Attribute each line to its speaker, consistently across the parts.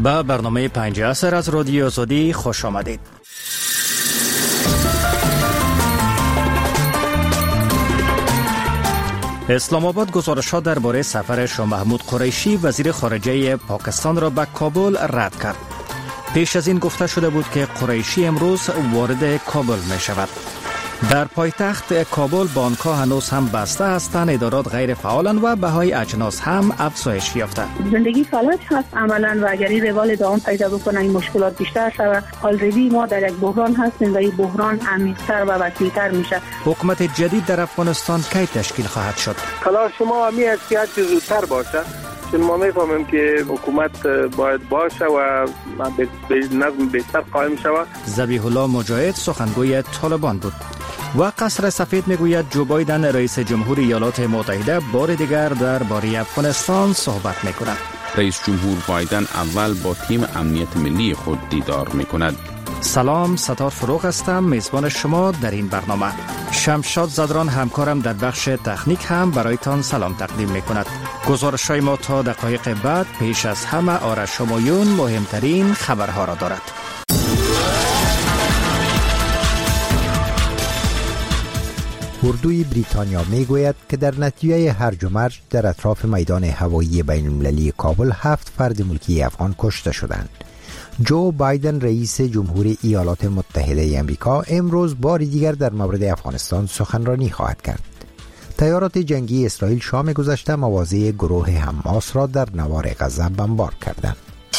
Speaker 1: به برنامه 5 عصر از رادیو آزادی خوش آمدید. اسلام آباد گزارش‌ها درباره سفر شاه محمود قریشی وزیر خارجه پاکستان را به کابل رد کرد. پیش از این گفته شده بود که قریشی امروز وارد کابل می شود. در پایتخت کابل بانک‌ها هنوز هم بسته هستند، ادارات غیر فعالند و بهای اجناس هم افزایش یافته.
Speaker 2: زندگی فلج هست عملاً و اگر این روال دوام پیدا بکنه این مشکلات بیشتر شود. آلردی ما در یک بحران هستیم و این بحران عمیق‌تر و وسیع‌تر میشه.
Speaker 1: حکومت جدید در افغانستان کی تشکیل خواهد شد؟
Speaker 3: تلاش ما همی است که هرچی زودتر باشه، چون ما میفهمیم که حکومت باید باشه و نظم بهتر قائم شود.
Speaker 1: ذبیح الله مجاهد سخنگوی طالبان بود. و قصر سفید میگوید جو بایدن رئیس جمهور ایالات متحده بار دیگر درباره افغانستان صحبت میکند.
Speaker 4: رئیس جمهور بایدن اول با تیم امنیت ملی خود دیدار میکند.
Speaker 1: سلام، ستار فروغ هستم، میزبان شما در این برنامه. شمشاد زدران همکارم در بخش تکنیک هم برایتان سلام تقدیم میکند. گزارش‌های ما تا دقایق بعد پیش از همه آرش همایون مهمترین خبرها را دارد.
Speaker 5: اردوی بریتانیا میگوید که در نتیجه هرج و مرج در اطراف میدان هوایی بین المللی کابل 7 فرد ملکی افغان کشته شدند. جو بایدن رئیس جمهور ایالات متحده آمریکا امروز بار دیگر در مورد افغانستان سخنرانی خواهد کرد. طیارات جنگی اسرائیل شام گذشته مواضع گروه حماس را در نوار غزه بمبارد کردند.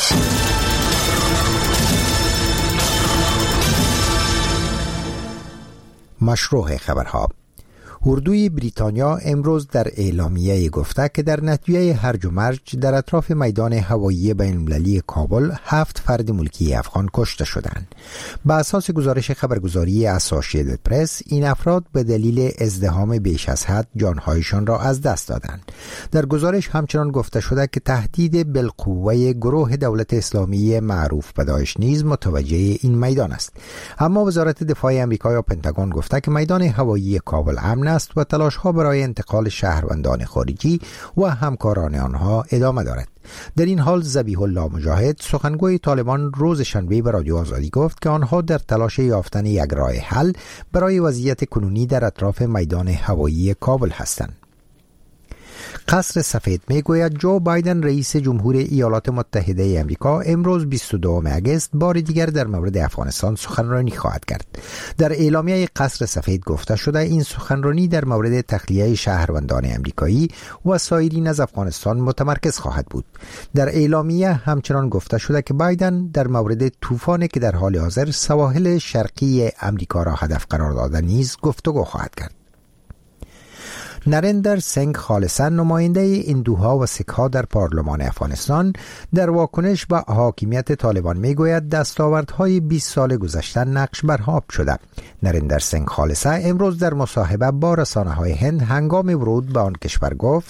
Speaker 5: مشروع خبرها. اردوی بریتانیا امروز در اعلامیه گفته که در نتیجه هرج و مرج در اطراف میدان هوایی بین المللی کابل 7 فرد ملکی افغان کشته شدند. به اساس گزارش خبرگزاری اسوسییتد پرس این افراد به دلیل ازدحام بیش از حد جانهایشان را از دست دادند. در گزارش همچنان گفته شده که تهدید بالقوه گروه دولت اسلامی معروف به داعش نیز متوجه این میدان است. اما وزارت دفاع آمریکا یا پنتاگون گفته که میدان هوایی کابل امن و تلاش‌ها برای انتقال شهروندان خارجی و همکاران آنها ادامه دارد. در این حال ذبیح الله مجاهد سخنگوی طالبان روز شنبه به رادیو آزادی گفت که آنها در تلاش یافتن یک راه حل برای وضعیت کنونی در اطراف میدان هوایی کابل هستند. قصر سفید میگوید جو بایدن رئیس جمهور ایالات متحده آمریکا امروز 22 اگست بار دیگر در مورد افغانستان سخنرانی خواهد کرد. در اعلامیه قصر سفید گفته شده این سخنرانی در مورد تخلیه شهروندان آمریکایی و سایرین از افغانستان متمرکز خواهد بود. در اعلامیه همچنان گفته شده که بایدن در مورد طوفانی که در حال حاضر سواحل شرقی آمریکا را هدف قرار داده نیز گفتگو خواهد کرد. نریندر سنگ خالصا نماینده هندوها و سیکها در پارلمان افغانستان در واکنش به حاکمیت طالبان میگوید دستاوردهای 20 سال گذشته نقش برآب شده. نریندر سنگ خالصا امروز در مصاحبه با رسانه‌های هند هنگام ورود به آن کشور گفت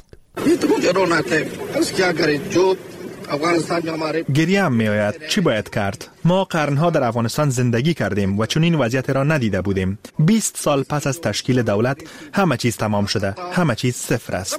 Speaker 6: گریه هم می آید. چی باید کرد؟ ما قرنها در افغانستان زندگی کردیم و چون این وضعیت را ندیده بودیم. 20 سال پس از تشکیل دولت همه چیز تمام شده. همه چیز صفر است.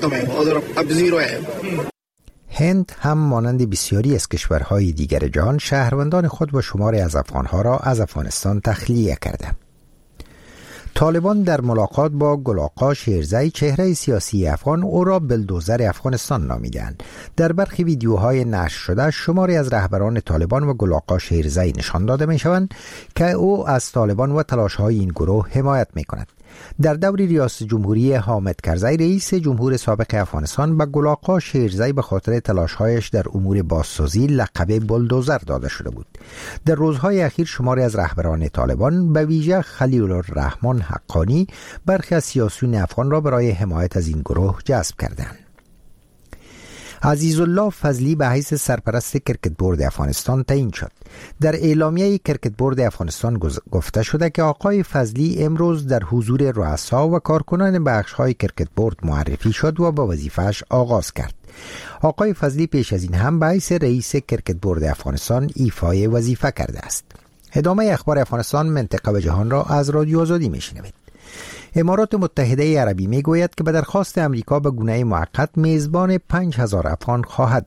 Speaker 5: هند هم مانند بسیاری از کشورهای دیگر جهان شهروندان خود و شماری از افغانها را از افغانستان تخلیه کرده. طالبان در ملاقات با گل آقا شیرزی چهره سیاسی افغان او را بلدوزر افغانستان نامیدند. در برخی ویدیوهای نشر شده شماری از رهبران طالبان و گل آقا شیرزی نشان داده می شوند که او از طالبان و تلاش‌های این گروه حمایت می کند. در دور ریاست جمهوری حامد کرزی رئیس جمهور سابق افغانستان به گل آقا شیرزی به خاطر تلاش‌هایش در امور بازسازی لقب بلدوزر داده شده بود. در روزهای اخیر شماری از رهبران طالبان به ویژه خلیل الرحمن حقانی برخی از سیاسیون افغان را برای حمایت از این گروه جذب کردند. عزیزالله فضلی به حیث سرپرست کرکت بورد افغانستان تعیین شد. در اعلامیه کرکت بورد افغانستان گفته شده که آقای فضلی امروز در حضور رؤسا و کارکنان بخش‌های کرکت بورد معرفی شد و به وظیفه‌اش آغاز کرد. آقای فضلی پیش از این هم به حیث رئیس کرکت بورد افغانستان ایفای وظیفه کرده است. ادامه اخبار افغانستان، منطقه و جهان را از رادیو آزادی میشنوید. امارات متحده عربی میگوید که به درخواست امریکا به گونه موقت میزبان 5000 افغان خواهد بود.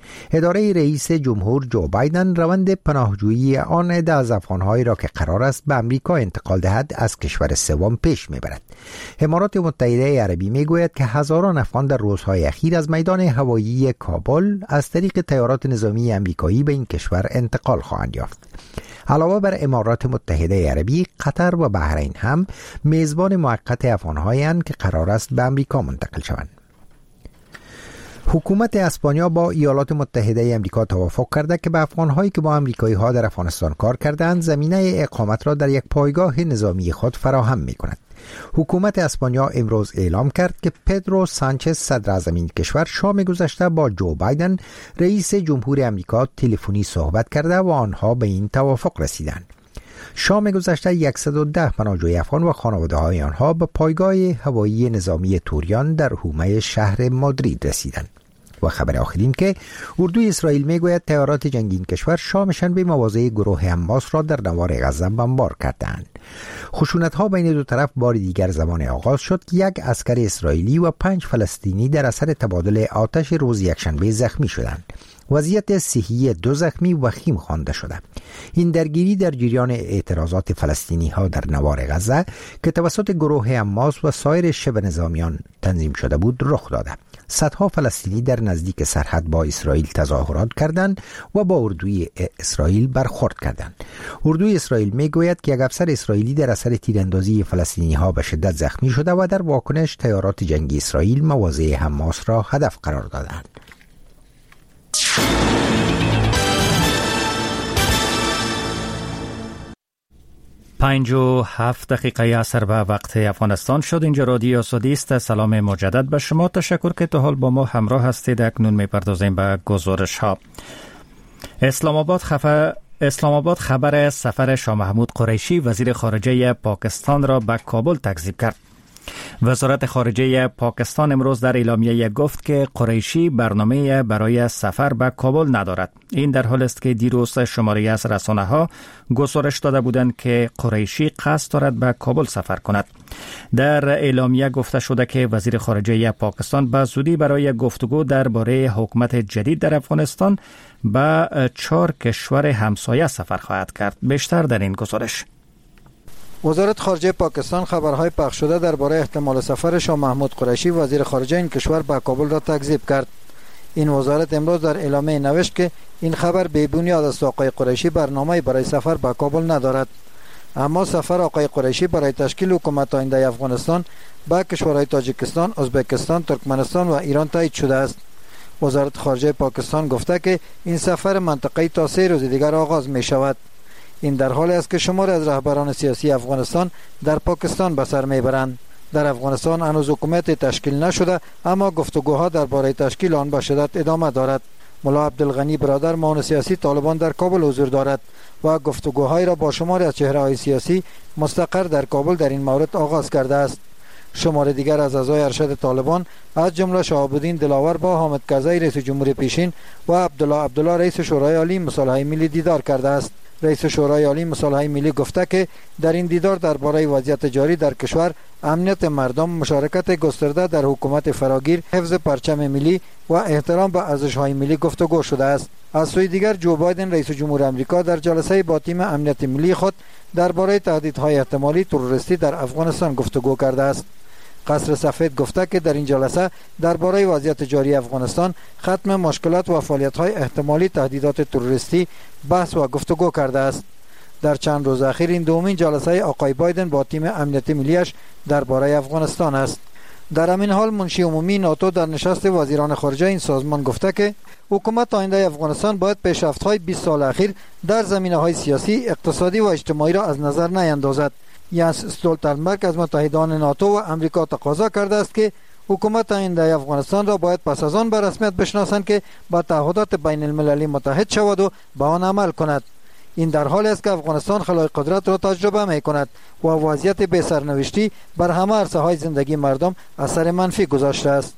Speaker 5: اداره رئیس جمهور جو بایدن روند پناهجویی آن عده از افغان‌هایی را که قرار است به امریکا انتقال دهد از کشور سوم پیش می‌برد. امارات متحده عربی می‌گوید که هزاران افغان در روزهای اخیر از میدان هوایی کابل از طریق طیارات نظامی امریکایی به این کشور انتقال خواهند یافت. علاوه بر امارات متحده عربی، قطر و بحرین هم میزبان موقت افغان‌هایند که قرار است به امریکا منتقل شوند. حکومت اسپانیا با ایالات متحده امریکا توافق کرده که به افغان‌هایی که با امریکایی‌ها در افغانستان کار کردند زمینه اقامت را در یک پایگاه نظامی خود فراهم می‌کند. حکومت اسپانیا امروز اعلام کرد که پدرو سانچز صدر اعظم این کشور شام گذشته با جو بایدن رئیس جمهور امریکا تلفنی صحبت کرده و آنها به این توافق رسیدند. شام گذشته 110 پناهجوی افغان و خانواده‌های آنها به پایگاه هوایی نظامی توریان در حومه شهر مادرید رسیدند. و خبر آخرین که اردوی اسرائیل میگوید طیارات جنگی این کشور شام به مواضع گروه حماس را در نوار غزه بمبار کردند. خشونت‌ها بین دو طرف بار دیگر زمان آغاز شد که یک عسکر اسرائیلی و 5 فلسطینی در اثر تبادل آتش روز یکشنبه زخمی شدند. وضعیت صحی 2 زخمی وخیم خوانده شده. این درگیری در جریان اعتراضات فلسطینی ها در نوار غزه که توسط گروه حماس و سایر شبه نظامیان تنظیم شده بود رخ داده. صدها فلسطینی در نزدیک سرحد با اسرائیل تظاهرات کردند و با اردوی اسرائیل برخورد کردند. اردوی اسرائیل میگوید که یک افسر اسرائیلی در اثر تیراندازی فلسطینی ها به شدت زخمی شده و در واکنش طیارات جنگی اسرائیل مواضع حماس را هدف قرار دادند.
Speaker 1: 57 دقیقه عصر به وقت افغانستان شد. اینجا رادیو آزادی است. سلام مجدد به شما. تشکر که تا حال با ما همراه هستید. اکنون میپردازیم به گزارش ها. اسلام آباد خبر سفر شاه محمود قریشی وزیر خارجه پاکستان را به کابل تکذیب کرد. وزارت خارجه پاکستان امروز در اعلامیه گفت که قریشی برنامه برای سفر به کابل ندارد. این در حالی است که دیروز شماری از رسانه‌ها گزارش داده بودند که قریشی قصد دارد به کابل سفر کند. در اعلامیه گفته شده که وزیر خارجه پاکستان به زودی برای گفتگو درباره حکومت جدید در افغانستان به 4 کشور همسایه سفر خواهد کرد. بیشتر در این گزارش.
Speaker 7: وزارت خارجه پاکستان خبرهای پخش شده درباره احتمال سفر شاه محمود قریشی وزیر خارجه این کشور به کابل را تکذیب کرد. این وزارت امروز در اعلامیه نوشت که این خبر بی بنیاد است. آقای قریشی برنامه‌ای برای سفر به کابل ندارد. اما سفر آقای قریشی برای تشکیل حکومت آینده افغانستان به کشورهای تاجیکستان، ازبکستان، ترکمنستان و ایران تایید شده است. وزارت خارجه پاکستان گفته که این سفر منطقه‌ای تا 3 روز دیگر آغاز می شود. این در حالی است که شماری از رهبران سیاسی افغانستان در پاکستان به سر میبرند. در افغانستان هنوز حکومت تشکیل نشده، اما گفتگوها درباره تشکیل آن به شدت ادامه دارد. ملا عبدالغنی برادر معاون سیاسی طالبان در کابل حضور دارد و گفتگوهای را با شماری از چهره‌های سیاسی مستقر در کابل در این مورد آغاز کرده است. شمار دیگر از اعضای ارشد طالبان از جمله شهاب الدین دلاور با حامد کرزی رئیس جمهور پیشین و عبدالله رئیس شورای عالی مصالحه ملی دیدار کرده است. رئیس شورای عالی مصالحه ملی گفته که در این دیدار درباره وضعیت جاری در کشور، امنیت مردم، مشارکت گسترده در حکومت فراگیر، حفظ پرچم ملی و احترام به ارزش‌های ملی گفتگو شده است. از سوی دیگر جو بایدن رئیس جمهور آمریکا در جلسه با تیم امنیت ملی خود درباره تهدیدهای احتمالی تروریستی در افغانستان گفتگو کرده است. قصر سفید گفته که در این جلسه درباره وضعیت جاری افغانستان، ختم مشکلات و فعالیت‌های احتمالی تهدیدات تروریستی بحث و گفتگو کرده است. در چند روز اخیر این دومین جلسه آقای بایدن با تیم امنیت ملیش درباره افغانستان است. در همین حال منشی عمومی ناتو در نشست وزیران خارجه این سازمان گفته که حکومت آینده افغانستان باید پیشرفت‌های 20 سال اخیر در زمینه‌های سیاسی، اقتصادی و اجتماعی را از نظر نیندازد. یانس استولتنبرگ از متحدان ناتو و امریکا تقاضا کرده است که حکومت آینده افغانستان را باید پس از آن به رسمیت بشناسند که با تعهدات بین المللی متحد شود و به آن عمل کند. این در حالی است که افغانستان خلای قدرت را تجربه می کند و وضعیت بی سرنوشتی بر همه عرصه‌های زندگی مردم اثر منفی گذاشته است.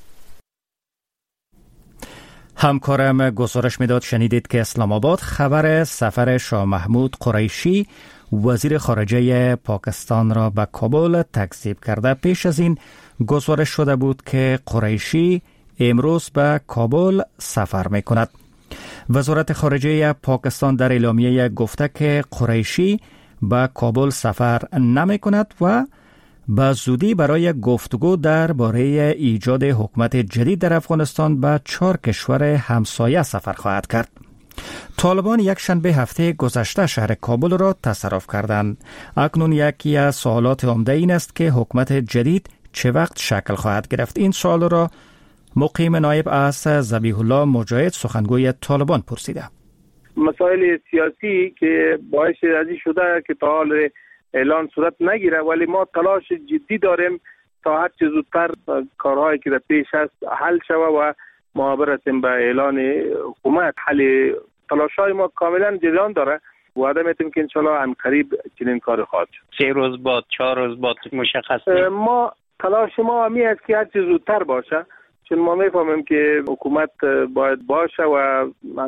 Speaker 1: همکارم گزارش میداد شنیدید که اسلام آباد خبر سفر شاه محمود قریشی وزیر خارجه پاکستان را به کابل تکذیب کرده. پیش از این گزارش شده بود که قریشی امروز به کابل سفر می کند. وزارت خارجه پاکستان در اعلامیه گفته که قریشی به کابل سفر نمی کند و به زودی برای گفتگو درباره ایجاد حکومت جدید در افغانستان به 4 کشور همسایه سفر خواهد کرد. طالبان یک شنبه هفته گذشته شهر کابل را تصرف کردند. اکنون یکی از سوالات عمده این است که حکومت جدید چه وقت شکل خواهد گرفت. این سوال را مقیم نایب از ذبیح الله مجاهد سخنگوی طالبان پرسیده.
Speaker 3: مسائل سیاسی که باعث ازی شده که تا حال اعلان صورت نگیره، ولی ما تلاش جدی داریم تا هر چه زودتر کارهایی که در پیش است حل شود و ما برسیم به اعلان حکومت. حل تلاش‌های ما کاملا جریان داره. وعده میتیم که انشالله عنقریب چنین کار خواهد شد.
Speaker 8: 3 روز بعد 4 روز بعد مشخص
Speaker 3: ما تلاش ما همی است که هر چه زودتر باشه، چون ما میفهمیم که حکومت باید باشه و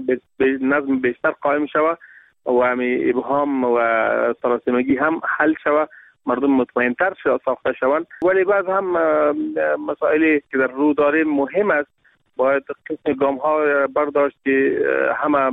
Speaker 3: نظم بیشتر قائم شود و همین ابهام و طلاسمگی هم حل شود، مردم مطمئن‌تر ساخته شوند. ولی بعض هم مسائلی که در رو داریم مهم است، باید قسم گام‌ها برداشت که همه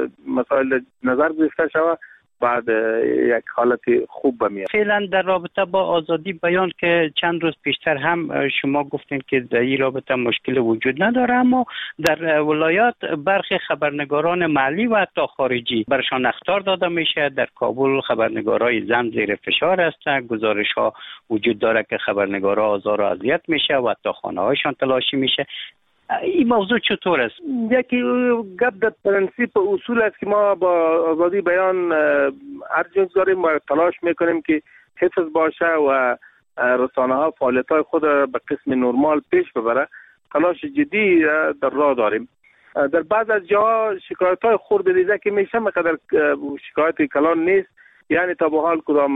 Speaker 3: مسائل نظر گرفته شود، بعد یک حالت خوب بمیاد.
Speaker 8: فعلا در رابطه با آزادی بیان که چند روز پیشتر هم شما گفتین که در این رابطه مشکل وجود نداره، اما در ولایات برخی خبرنگاران محلی و حتی خارجی برشان اخطار داده میشه. در کابل خبرنگارای زن زیر فشار هستند، گزارش ها وجود داره که خبرنگارا آزار و اذیت میشه و حتی خانه هایشان تلاشی میشه. این موضوع چطور است؟
Speaker 3: یکی گپ در پرنسیپ اصول است که ما با آزادی بیان ارجنس داریم و تلاش میکنیم که حفظ باشه و رسانه ها فعالیت های خود به قسم نرمال پیش ببره. تلاش جدی در راه داریم. در بعض از جاها شکایت های خرد ریزه که میشه مقدر شکایت کلان نیست، یعنی تا به حال کدام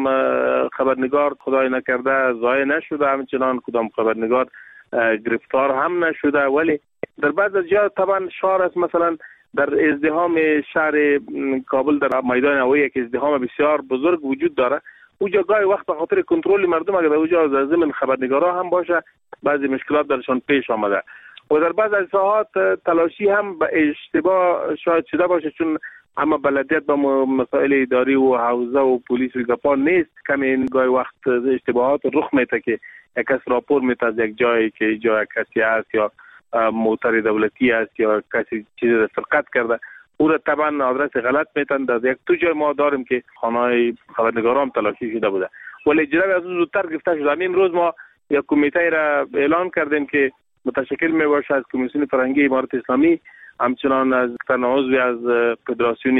Speaker 3: خبرنگار خدای نکرده ضایع نشده، همچنان کدام خبرنگار گرفتار هم نشده. ولی در بعض از جا طبعا شعار است، مثلا در ازدحام شهر کابل در میدان هوایی یک ازدحام بسیار بزرگ وجود داره. اونجا گاهی وقت به خاطر کنترل مردم اگر اونجا ضمن خبرنگارا هم باشه بعضی مشکلات درشان پیش آمده و در بعض از ساعات تلاشی هم به اشتباه شاید شده باشه، چون اما بلدیت با مسائل اداری و حوزه و پلیس و گپان نیست. کمی گاهی وقت اشتباهات رخ میده که یک کس راپور میده از یک جایی که جای کسی است یا موتر دولتی است یا کسی چیزی سرقت کرده، او را طبعا آدرس غلط میتن. در یک تو جای ما داریم که خانه‌های خبرنگاران تلاشی شده بوده، ولی اجرا از اون زودتر گرفته شده. امروز ما یک کمیته را اعلان کردیم که متشکل می باشه از کمیسیون فرهنگی امارت اسلامی، همچنان از عضوی از فدراسیون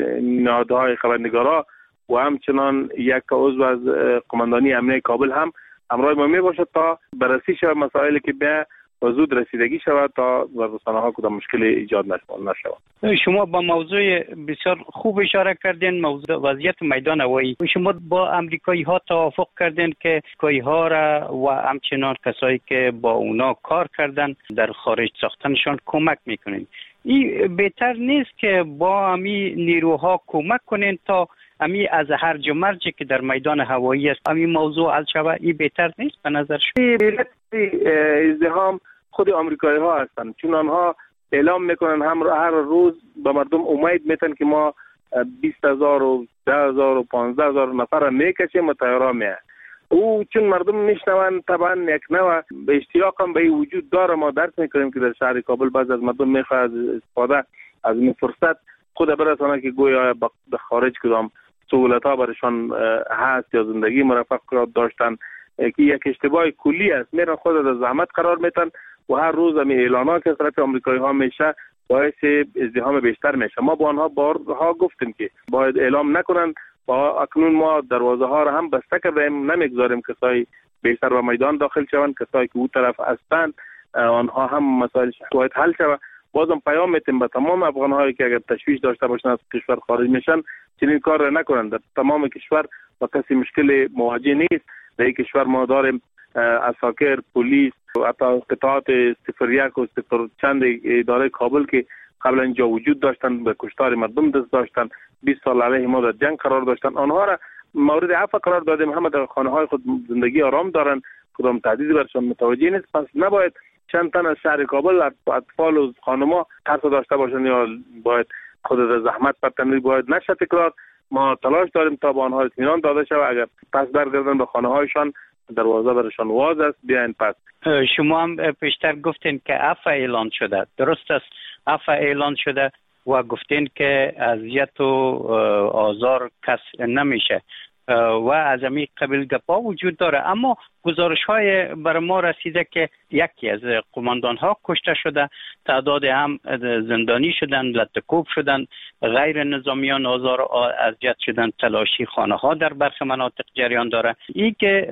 Speaker 3: نهادهای خبرنگارا و همچنان یک عضو از قماندانی امنیه کابل هم همراه ما می باشد تا بررسی شود مسائلی که به زود رسیدگی شود تا رسانه‌ها کدام مشکل ایجاد نشود.
Speaker 8: شما با موضوع بسیار خوب اشاره کردین، موضوع وضعیت میدان هوایی. شما با امریکایی ها توافق کردین که امریکایی ها را و همچنان کسایی که با اونا کار کردن در خارج ساختنشان کمک میکنین. این بهتر نیست که با همین نیروها کمک کنین تا همین از هرج و مرجی که در میدان هوایی است همین موضوع حل شود؟ این بهتر نیست به نظر شما؟
Speaker 3: ازدحام خود آمریکایی ها هستند، چون آنها اعلام میکنن هر روز به مردم امید میتن که ما 20,000 و 10,000 و 15,000 نفر میکشیم و طیاره میاد. او چون مردم میشنون طبعا یک نوع به اشتیاق هم به وجود داره. ما درک میکنیم که در شهر کابل بعض از مردم میخواد استفاده از این فرصت خود برسانه که گویا به خارج کدام سهولت ها برشان هست یا زندگی مرفق داشتن، که یک اشتباه کلی است. میرن خود از زحمت قرار میتن و هر روز هم اعلانات که از طرف آمریکایی ها میشه باعث ازدحام بیشتر میشه. ما با آنها بارها گفتیم که باید اعلام نکنن و اکنون ما دروازه ها را هم بسته کردیم، نمیگذاریم کسایی بیشتر به میدان داخل شوند. کسایی که اون طرف هستند آنها هم مسائل باید حل شود. بازم پیام میتیم به تمام افغان‌هایی که اگر تشویش داشته باشن از کشور خارج میشن چنین کار را نکنند. در تمام کشور با کسی مشکل مواجه نیست. در این کشور ما داریم عساکر، پلیس و حتی قطعات 01 و 0 چند اداره کابل که قبلا اینجا وجود داشتن، به کشتار مردم دست داشتن، 20 سال علیه ما در جنگ قرار داشتن. آنها را مورد عفو قرار دادیم. همه در خانه‌های خود زندگی آرام دارن، کدام تهدیدی برشان متوجه نیست. پس نباید چند تن از شهر کابل اطفال و خانم‌ها ترس داشته باشند یا باید خود را زحمت بردن باید نشه تکرار. ما تلاش داریم تا به آنها اطمینان داده شود اگر پس برگردن به خانه‌هایشان دروازه برشان واز است بیاین پس.
Speaker 8: شما هم پیشتر گفتین که عفو اعلان شده، درست است عفو اعلان شده و گفتین که اذیت و آزار کس نمیشه و از همین قبیل گپا وجود داره، اما گزارش های بر ما رسیده که یکی از قماندان ها کشته شده، تعداد هم زندانی شدن، لطکوب شدن، غیر نظامیان آزار و اذیت شدن، تلاشی خانه ها در برخی مناطق جریان داره. این که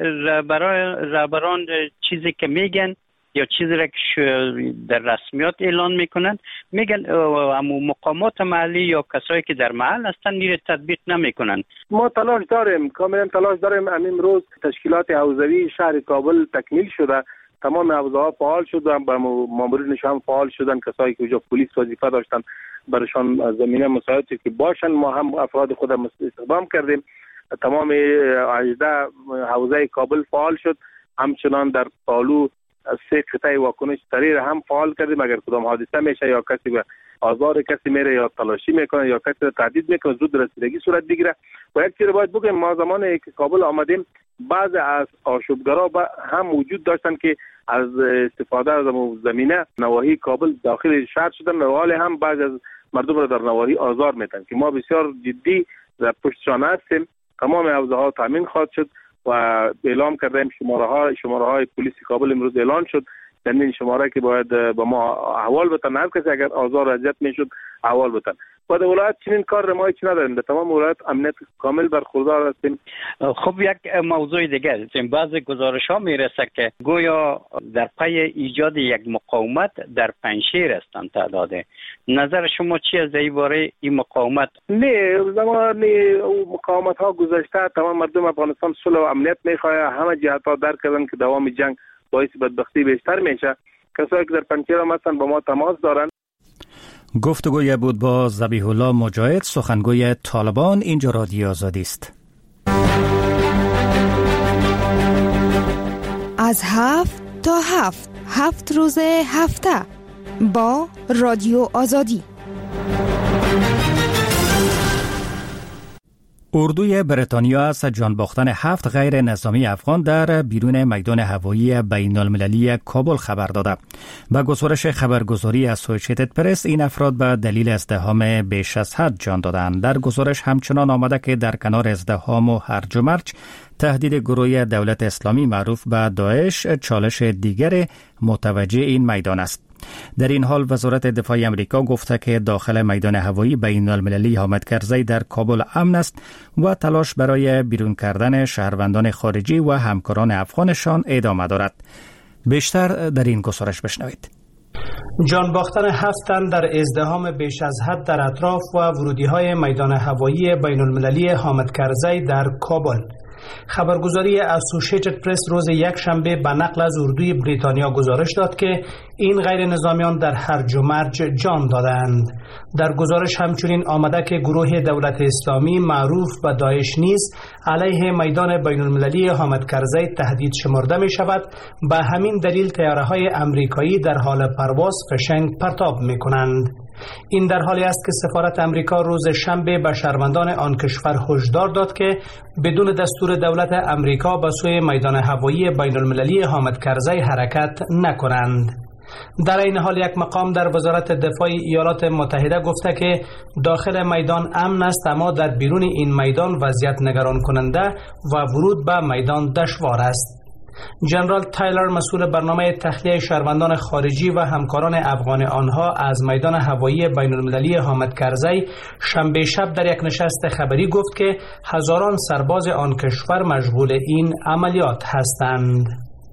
Speaker 8: رهبران چیزی که میگن یا چیزی را که در رسمیات اعلان میکنن میگن اما مقامات محلی یا کسایی که در محل هستن نیره تطبیق نمیکنن.
Speaker 3: ما تلاش داریم، کاملا تلاش داریم. امروز تشکیلات حوزوی شهر کابل تکمیل شده، تمام حوزه ها فعال شدن، با مامورینش هم فعال شدن، کسایی که اونجا پلیس وظیفه داشتن برشان زمینه مساعدتی که باشن ما هم افراد خودم استخدام کردیم. تمام 18 حوزه کابل فعال شد، همچنان در پالو 3 قطعه واکنش سریع هم فعال کردیم. اگر کدام حادثه میشه یا کسی به آزار کسی میره یا تلاشی میکنه یا کسی رو تهدید میکنه زود رسیدگی صورت بگیره. و یک چیز باید بگم، ما زمانی که کابل آمدیم بعض از آشوبگرا هم وجود داشتن که از استفاده از زمینه نواحی کابل داخل شهر شدن و حال هم بعض از مردم را در نواحی آزار میدن که ما بسیار جدی در پشتشان هستیم. تمام حوزه ها تامین خواهد شد و اعلام کردیم. شماره های پلیس کابل امروز اعلان شد، یعنی شماره که باید با ما احوال بدن، هر کسی اگر آزار و اذیت میشد احوال بدن. و در ولایت چنین کار ما هیچ نداریم، در تمام ولایت امنیت کامل برخوردار هستیم.
Speaker 8: خب یک موضوع دیگه است، بعضی گزارش ها میرسه که گویا در پی ایجاد یک مقاومت در پنجشیر هستند تعداده. نظر شما چی از این باره این مقاومت؟
Speaker 3: نه، زمان مقاومت ها گذشته، تمام مردم افغانستان صلح و امنیت میخواه، همه جهت ها درک کردن که دوام جنگ باعث بدبختی بیشتر میشه. کسایی که در پنجشیر هم هستن با ما تماس دارن.
Speaker 1: گفتگوی بود با ذبیح الله مجاهد، سخنگوی طالبان. اینجا رادیو آزادی است.
Speaker 9: از 7 تا 7 روز هفته با رادیو آزادی.
Speaker 1: اردوی بریتانیا از جان باختن 7 غیر نظامی افغان در بیرون میدان هوایی بین المللی کابل خبر داده. با گزارش خبرگزاری اسوسییتد پرس، این افراد به دلیل ازدحام بیش از حد جان دادند. در گزارش همچنان آمده که در کنار ازدحام و هرج و مرج، تهدید گروه دولت اسلامی معروف به داعش چالش دیگر متوجه این میدان است. در این حال وزارت دفاع امریکا گفته که داخل میدان هوایی بین المللی حامد کرزی در کابل امن است و تلاش برای بیرون کردن شهروندان خارجی و همکاران افغانشان ادامه دارد. بیشتر در این گزارش بشنوید.
Speaker 10: جان باختن 7 تن در ازدحام بیش از حد در اطراف و ورودی‌های میدان هوایی بین المللی حامد کرزی در کابل. خبرگزاری اسوسییتد پرس روز یکشنبه به نقل از اردوی بریتانیا گزارش داد که این غیر نظامیان در هرج و مرج جان دادند. در گزارش همچنین آمده که گروه دولت اسلامی معروف به داعش نیز علیه میدان بین المللی حامد کرزی تهدید شمرده می شود. به همین دلیل طیاره های امریکایی در حال پرواز فشنگ پرتاب می کنند. این در حالی است که سفارت امریکا روز شنبه به شهروندان آن کشور هشدار داد که بدون دستور دولت امریکا به سوی میدان هوایی بین المللی حامد کرزی حرکت نکنند. در این حال یک مقام در وزارت دفاع ایالات متحده گفته که داخل میدان امن است، اما در بیرون این میدان وضعیت نگران کننده و ورود به میدان دشوار است. جنرال تایلر، مسئول برنامه تخلیه شهروندان خارجی و همکاران افغان آنها از میدان هوایی بین المللی حامد کرزی، شنبه شب در یک نشست خبری گفت که هزاران سرباز آن کشور مشغول این عملیات هستند.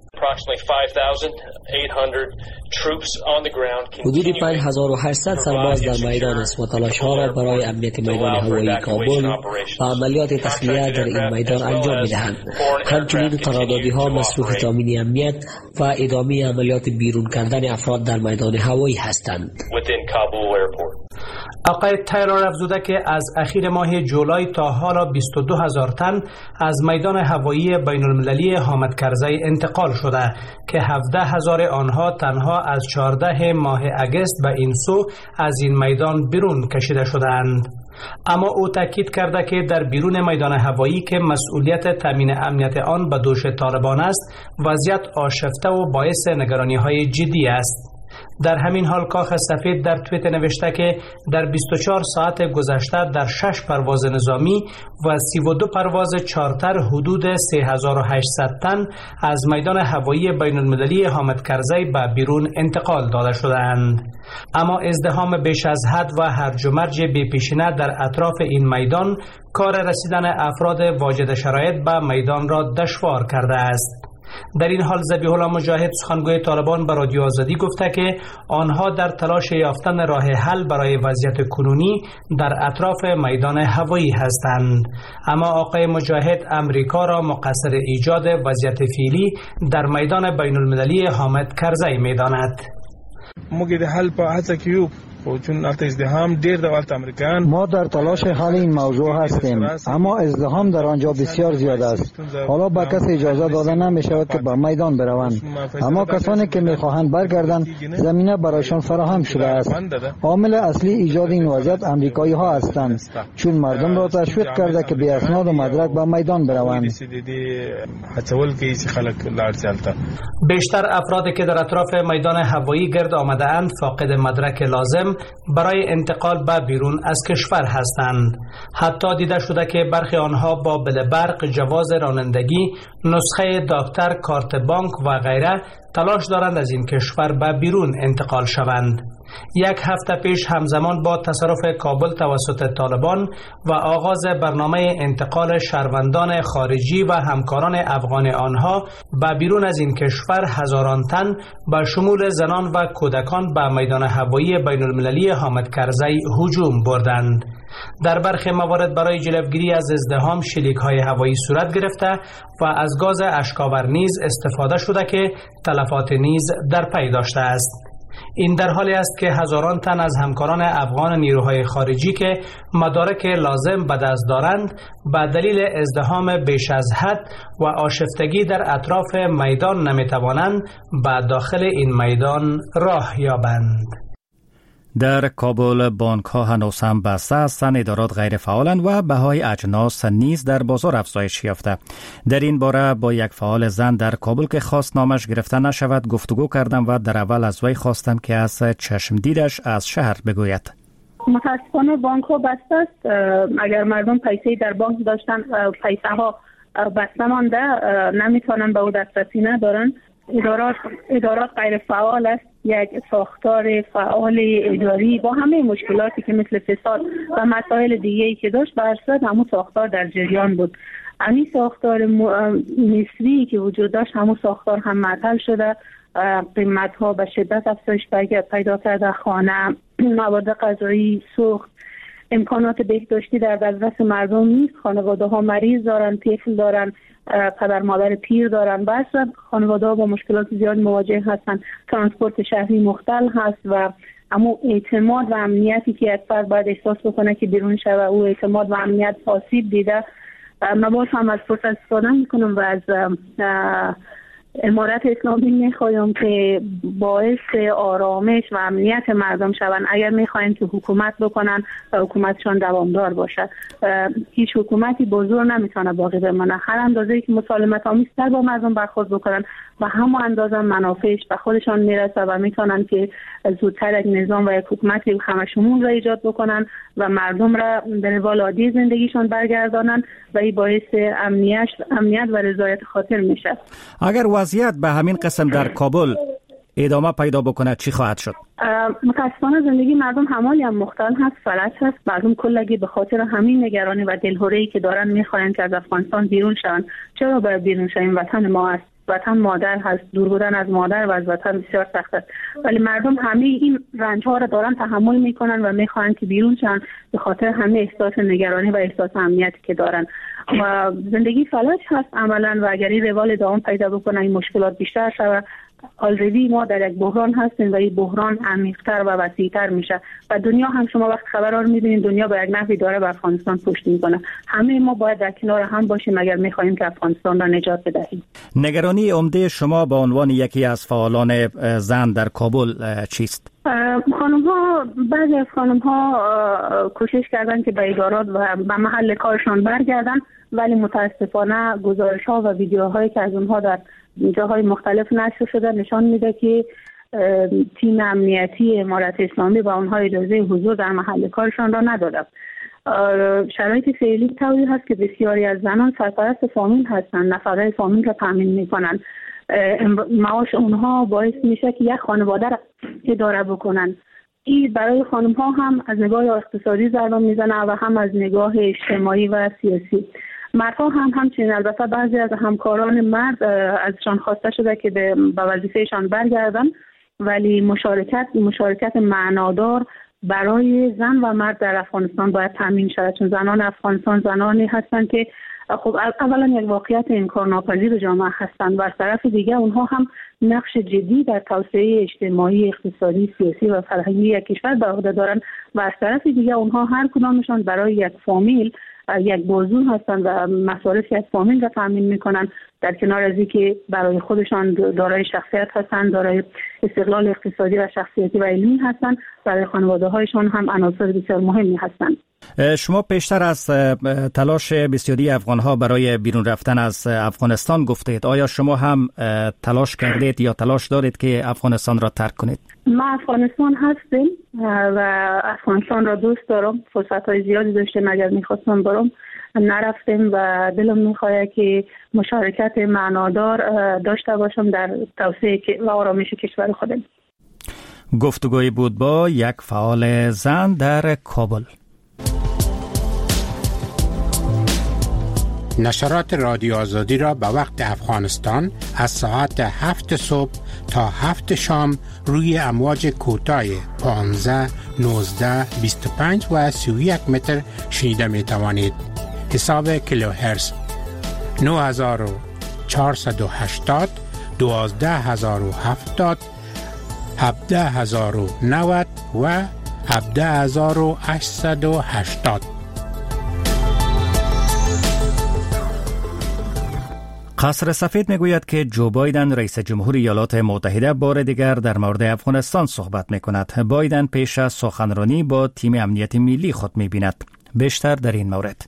Speaker 11: حدود 5800 سرباز در میدان است و تلاش‌ها را برای امنیت میدان هوایی کابل و عملیات تخلیه در این میدان انجام می‌دهند. همچنین قراردادی‌ها مصروف تامین امنیت و ادامه عملیات بیرون کردن افراد در میدان هوایی هستند.
Speaker 10: آقای تایلور افزوده که از اخیر ماه جولای تا حالا 22,000 تن از میدان هوایی بین المللی حامد کرزی انتقال شده که 17,000 آنها تنها از 14 ماه اگست به این سو از این میدان بیرون کشیده شدند. اما او تاکید کرده که در بیرون میدان هوایی که مسئولیت تامین امنیت آن به دوش طالبان است، وضعیت آشفته و باعث نگرانی‌های جدی است. در همین حال کاخ سفید در توییت نوشته که در 24 ساعت گذشته در 6 پرواز نظامی و 32 پرواز چارتر حدود 3800 تن از میدان هوایی بین المللی حامد کرزی به بیرون انتقال داده شدند. اما ازدحام بیش از حد و هرج و مرج بی پیشینه در اطراف این میدان کار رسیدن افراد واجد شرایط به میدان را دشوار کرده است. در این حال ذبیح الله مجاهد سخنگوی طالبان به رادیو آزادی گفته که آنها در تلاش یافتن راه حل برای وضعیت کنونی در اطراف میدان هوایی هستند. اما آقای مجاهد امریکا را مقصر ایجاد وضعیت فعلی در میدان بین المللی حامد کرزی می‌داند.
Speaker 12: ما در تلاش حل این موضوع هستیم، اما ازدحام در آنجا بسیار زیاد است. حالا به کسی اجازه داده نمی شود که به میدان بروند، اما کسانی که می خواهند برگردند زمینه برایشان فراهم شده است. عامل اصلی ایجاد این وضعیت امریکایی ها هستند، چون مردم را تشویق کرده که بی اسناد و مدرک به میدان بروند.
Speaker 10: بیشتر افرادی که در اطراف میدان هوایی گرد آمده اند فاقد مدرک لازم برای انتقال به بیرون از کشور هستند. حتی دیده شده که برخی آنها با بل برق، جواز رانندگی، نسخه دکتر، کارت بانک و غیره تلاش دارند از این کشور به بیرون انتقال شوند. یک هفته پیش همزمان با تصرف کابل توسط طالبان و آغاز برنامه انتقال شهروندان خارجی و همکاران افغان آنها به بیرون از این کشور هزاران تن به شمول زنان و کودکان به میدان هوایی بین المللی حامد کرزی هجوم بردند. در برخی موارد برای جلوگیری از ازدحام شلیک‌های هوایی صورت گرفته و از گاز اشک‌آور نیز استفاده شده که تلفات نیز در پی داشته است. این در حالی است که هزاران تن از همکاران افغان نیروهای خارجی که مدارک لازم به دست دارند به دلیل ازدحام بیش از حد و آشفتگی در اطراف میدان نمیتوانند به داخل این میدان راه یابند.
Speaker 1: در کابل بانک ها هنوز هم بسته هستند، ادارات غیر فعالند و بهای اجناس نیز در بازار افزایش یافته. در این باره با یک فعال زن در کابل که خواست نامش گرفته نشود گفتگو کردم و در اول از وی خواستم که از چشم دیدش از شهر بگوید.
Speaker 2: متاسفانه بانک ها بسته است. اگر مردم پیسه در بانک داشتن پیسه ها بسته مانده، نمیتونن به او دسترسی ندارن. ادارات غیر فعال است. یک ساختار فعال اداری با همه مشکلاتی که مثل فساد و مسائل دیگه‌ای که داشت بر اساس همون ساختار در جریان بود. همین ساختار مصری که وجود داشت همون ساختار هم معطل شده، قیمت‌ها به شدت افزایش پیدا کرده، خانه، مواد غذایی سوخت، امکانات بهداشتی در دسترس مردم نیست. خانواده‌ها مریض دارن، طفل دارن، پدر مادر پیر دارن، بس خانواده‌ها با مشکلات زیاد مواجه هستند. ترانسپورت شهری مختل هست و اما اعتماد و امنیتی که یک فرد باید احساس بکنه که بیرون شده، او اعتماد و امنیت آسیب دیده. من باز هم از فرصت استفاده میکنم و از امارت اسلامی میخوایم که باعث آرامش و امنیت مردم شوند. اگر میخواین که حکومت بکنن و حکومتشان دوامدار باشد، هیچ حکومتی بزرگ نمیتونه باقی بمانه. هر اندازه‌ای که مسالمت آمیزتر با مردم برخورد بکنن و همون اندازه منافعش به خودشان میرسه و میتونن که زودتر یک نظام و یک حکومتی همشمول را ایجاد بکنن و مردم را به روال عادی زندگیشان برگردانن و این باعث امنیت و رضایت خاطر میشه.
Speaker 1: اگر وضعیت به همین قسم در کابل ادامه پیدا بکنه چی خواهد شد؟
Speaker 2: متاسفانه زندگی مردم همالی هم مختل هست، فلج هست. مردم کلگی به خاطر همین نگرانی و دلهوره‌ای که دارن میخواین که از افغانستان بیرون شون. چرا باید بیرون شویم؟ وطن ما است، وطن مادر هست. دور بودن از مادر و از وطن بسیار سخت است، ولی مردم همه این رنج ها را دارن تحمل میکنن و میخواین که بیرون شون به خاطر همه احساس نگرانی و احساس امنیتی که دارن. و زندگی فلج هست عملا و اگر این روال دوام پیدا بکنه این مشکلات بیشتر شود آلردی ما در یک بحران هستیم و این بحران عمیق‌تر و وسیع‌تر میشه و دنیا هم شما وقت خبرها رو می‌بینید دنیا به یک نحوی داره به افغانستان پشت میکنه. همه ما باید در کنار هم باشیم اگر می‌خوایم که افغانستان را نجات بدهیم.
Speaker 1: نگرانی عمده شما به عنوان یکی از فعالان زن در کابل چیست؟
Speaker 2: بعضی از خانم‌ها کوشش کردن که به ادارات و به محل کارشان برگردن، ولی متاسفانه گزارش‌ها و ویدیوهایی که از اونها در جاهای مختلف نشر شده نشان میده که تیم امنیتی امارت اسلامی با اونها اجازه حضور در محل کارشان را نداده. شرایط فعلی طوری هست که بسیاری از زنان سرپرست فامیل هستند، نفقه فامیل را تامین میکنن. معاش اونها باعث میشه که یک خانواده را اداره بکنن. این برای خانم ها هم از نگاه اقتصادی ضربه میزنه و هم از نگاه اجتماعی و سیاسی. مردها هم همچنین. البته بعضی از همکاران مرد ازشان خواسته شده که به وظیفهشان برگردن، ولی مشارکت معنادار برای زن و مرد در افغانستان باید تامین شود، چون زنان افغانستان زنانی هستند که خب اولا یک واقعیت انکارناپذیر جامعه هستند و از طرف دیگه اونها هم نقش جدی در توسعه اجتماعی، اقتصادی، سیاسی و فرهنگی یک کشور به عهده دارند و از طرف دیگه اونها هر کدامشان برای یک فامیل یک بازو هستند و مصارف یک فامیل را تامین میکنن، در کنار از اینکه برای خودشان دارای شخصیت هستند، دارای استقلال اقتصادی و شخصیتی و علمی هستند، برای خانواده هایشان هم عناصر بسیار مهمی هستند.
Speaker 1: شما پیشتر از تلاش بسیاری افغان‌ها برای بیرون رفتن از افغانستان گفتید. آیا شما هم تلاش کردید یا تلاش دارید که افغانستان را ترک کنید؟
Speaker 2: ما افغانستان هستیم و افغانستان را دوست دارم. فرصت‌های زیادی داشتیم، اگر می‌خواستم برم نرفتیم و دلم می‌خواد که مشارکت معنادار داشته باشم در توسعه و آرامش کشور خودم.
Speaker 1: گفتگوی بود با یک فعال زن در کابل.
Speaker 13: نشرات رادیو آزادی را به وقت افغانستان از ساعت 7 صبح تا 7 شام روی امواج کوتاه 15, 19, 25 و 31 متر شنیده می توانید. حساب کیلوهرتز 9480, 12070, 17090 و 17880.
Speaker 1: قصر سفید میگوید که جو بایدن رئیس جمهوری ایالات متحده بار دیگر در مورد افغانستان صحبت میکند. بایدن پیش از سخنرانی با تیم امنیت ملی خود میبیند. بیشتر در این مورد.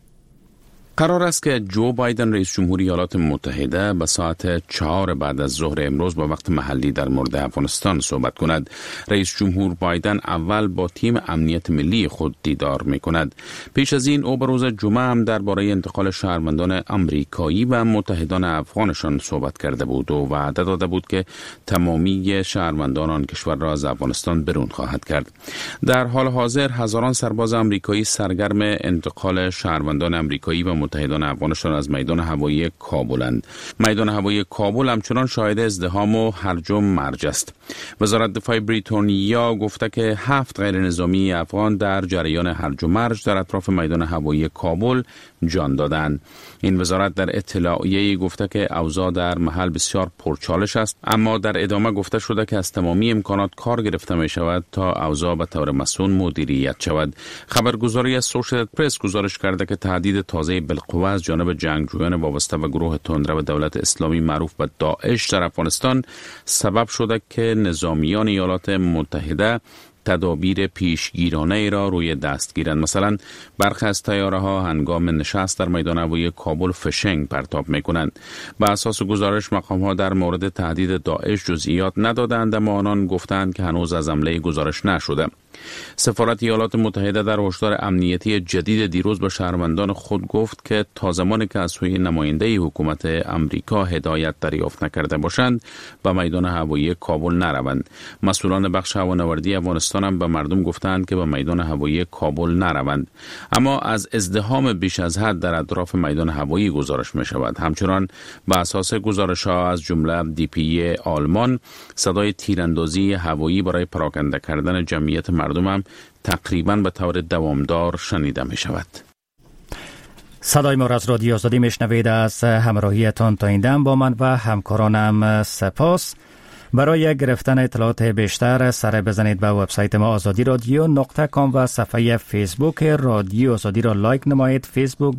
Speaker 4: قرار است که جو بایدن رئیس جمهوری ایالات متحده به ساعت 4 بعد از ظهر امروز با وقت محلی در مورد افغانستان صحبت کند. رئیس جمهور بایدن اول با تیم امنیت ملی خود دیدار می کند. پیش از این او به روز جمعه هم درباره انتقال شهروندان آمریکایی و متحدان افغانشان صحبت کرده بود و وعده داده بود که تمامی شهروندان آن کشور را از افغانستان برون خواهد کرد. در حال حاضر هزاران سرباز آمریکایی سرگرم انتقال شهروندان آمریکایی و متحدان افغانستان از میدان هوایی کابلند. میدان هوایی کابل همچنان شاهد ازدحام و هرج و مرج است. وزارت دفاع بریتانیا گفته که 7 غیر نظامی افغان در جریان هرج و مرج در اطراف میدان هوایی کابل جان دادند. این وزارت در اطلاعیه‌ای گفته که اوضاع در محل بسیار پرچالش است، اما در ادامه گفته شده که از تمامی امکانات کار گرفته می شود تا اوضاع به طور مسئول مدیریت شود. خبرگزاری اسوسییتد پرس گزارش کرده که تهدید تازه بالقوه از جانب جنگجویان وابسته به گروه تندرو دولت اسلامی معروف به داعش در افغانستان سبب شده که نظامیان ایالات متحده تدابیر پیشگیرانه ای را روی دست گیرند. مثلا برخی از طیاره ها هنگام نشست در میدان هوایی کابل فشنگ پرتاب می کنند. بر اساس گزارش مقام ها در مورد تهدید داعش جزئیات ندادند، اما آنان گفتند که هنوز از حمله گزارش نشده. سفارت ایالات متحده در هشدار امنیتی جدید دیروز به شهروندان خود گفت که تا زمانی که از سوی نماینده حکومت امریکا هدایت دریافت نکرده باشند به میدان هوایی کابل نروند. مسئولان بخش هوانوردی افغانستان هم به مردم گفتند که به میدان هوایی کابل نروند. اما از ازدحام بیش از حد در اطراف میدان هوایی گزارش می شود. همچنان به اساس گزارش ها از جمله DPA آلمان، صدای تیراندازی هوایی برای پراکنده کردن جمعیت مردم هم تقریباً به طور دوامدار شنیده می شود.
Speaker 1: صدای ما را از رادیو آزادی می شنوید. از همراهیتان تا این دم با من و همکارانم سپاس. برای گرفتن اطلاعات بیشتر سر بزنید به وبسایت ما azadiradyo.com و صفحه فیسبوک رادیو آزادی را لایک نمایید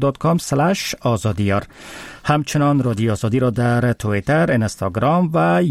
Speaker 1: facebook.com/azadiyar. همچنان رادیو آزادی را در توییتر، اینستاگرام و